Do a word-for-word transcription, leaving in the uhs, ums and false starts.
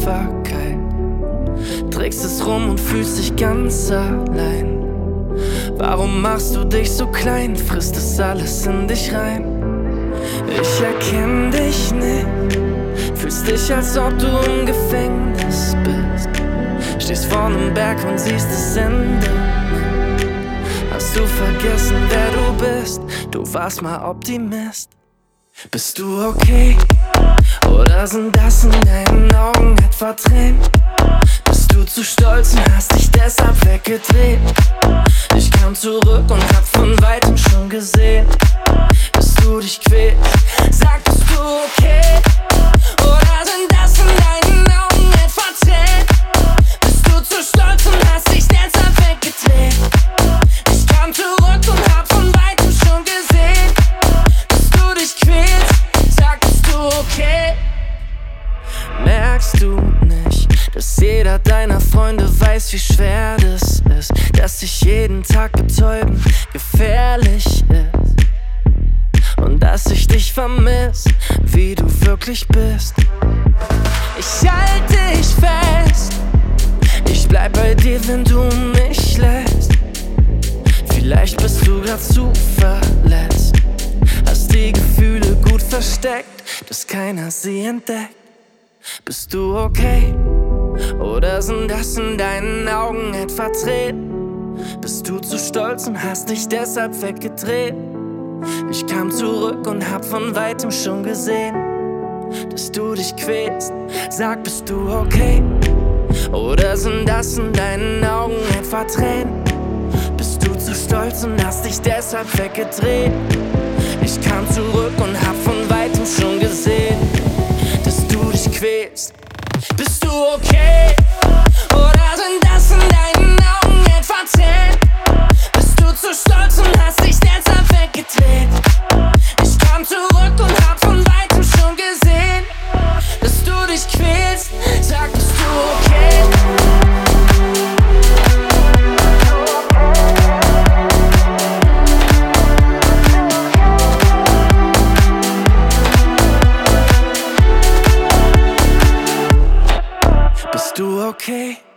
Tapferkeit. Trägst es rum und fühlst dich ganz allein. Warum machst du dich so klein? Frisst es alles in dich rein? Ich erkenn dich nicht. Fühlst dich, als ob du im Gefängnis bist. Stehst vor nem Berg und siehst das Ende. Hast du vergessen, wer du bist? Du warst mal Optimist. Bist du okay? Oder sind das in deinen Augen etwa Tränen? Bist du zu stolz und hast dich deshalb weggedreht? Ich kam zurück und hab von weitem schon gesehen, dass du dich quälst. Sag, bist du okay? Oder sind das in deinen Augen etwa Tränen? Bist du zu stolz und hast dich deshalb weggedreht? Ich kam zurück und hab von weitem schon gesehen, dass du dich quälst. Sag, bist du okay? Merkst du nicht, dass jeder deiner Freunde weiß, wie schwer das ist? Dass dich jeden Tag betäuben gefährlich ist. Und dass ich dich vermiss, wie du wirklich bist. Ich halte dich fest. Ich bleib bei dir, wenn du mich lässt. Vielleicht bist du grad zu verletzt. Hast die Gefühle gut versteckt, dass keiner sie entdeckt. Bist du okay? Oder sind das in deinen Augen etwa Tränen? Bist du zu stolz und hast dich deshalb weggedreht? Ich kam zurück und hab von weitem schon gesehen, dass du dich quälst. Sag, bist du okay? Oder sind das in deinen Augen etwa Tränen? Bist du zu stolz und hast dich deshalb weggedreht? Ich kam zurück und hab von weitem schon gesehen, dass du dich quälst. Bist du okay? Oder sind das in deinen Augen etwa Tränen? Bist du zu stolz und hast dich deshalb weggedreht? Ich kam zurück und hab von weitem schon gesehen, dass du dich quälst. Sag, bist du okay? Bist du okay?